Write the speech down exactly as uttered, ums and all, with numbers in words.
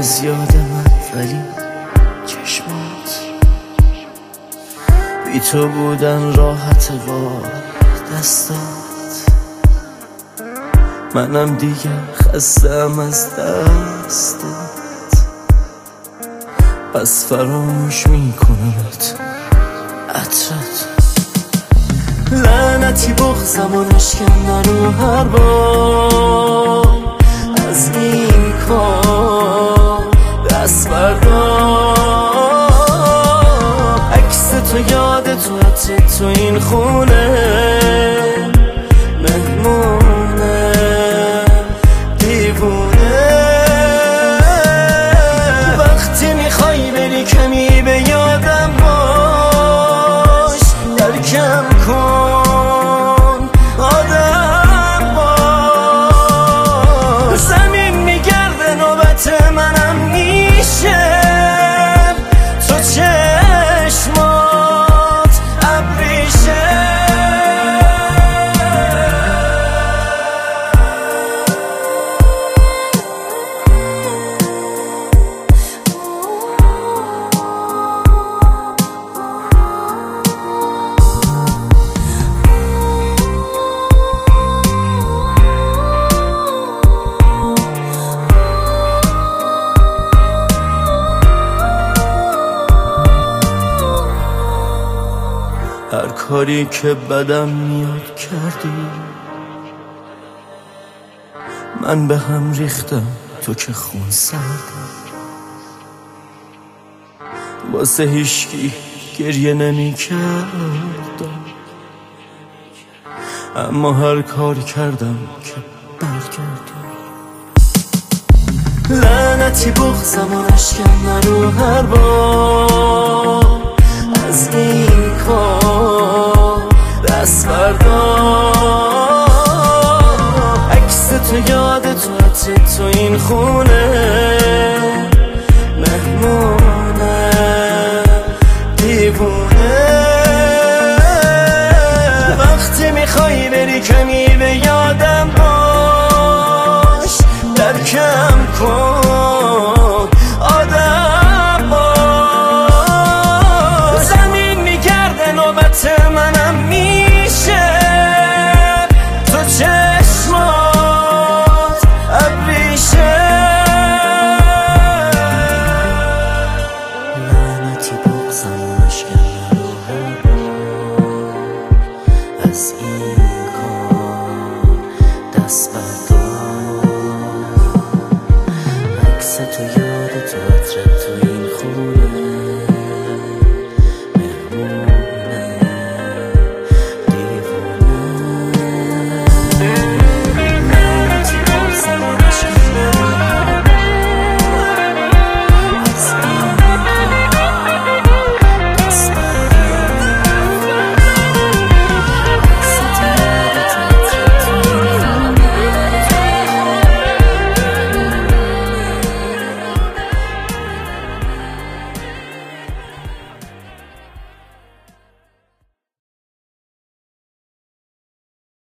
از یادم ولی چشمات بی تو بودن راحت با دستات. منم دیگه خستم از دستت، پس فراموش میکنمت عطرت. لعنتی بغضم و نشکن رو هر بار از این کار دست بردار. عکس تو یاد تو عطر تو این خونه مهمونه دیوونه. وقتی میخوای بری کمی به یادم باش، درکم کن آدم باش. زمین میگرده نوبت منم میشه، تو چشمات ابریشه. هر کاری که بدم میاد کردی، من به هم ریختم تو که خون سردی. واسه هیچکی گریه نمی کردم، اما هر کاری کردم که برگردی. لعنتی بغضم و نشکن رو هر بار از این کار دست بردار. عکس تو یاد تو عطر تو این خونه